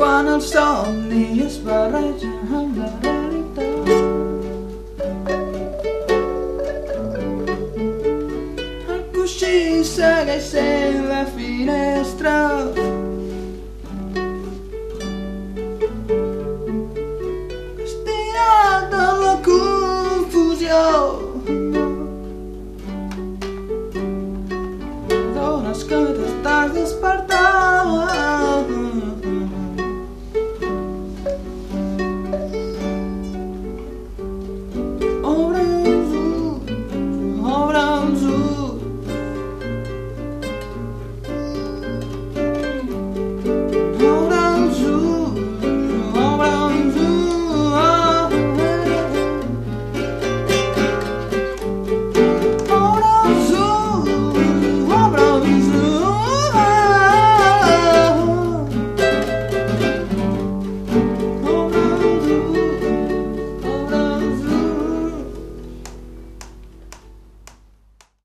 quan el somni es barreja amb la realitat. El coixí segueix sent la finestra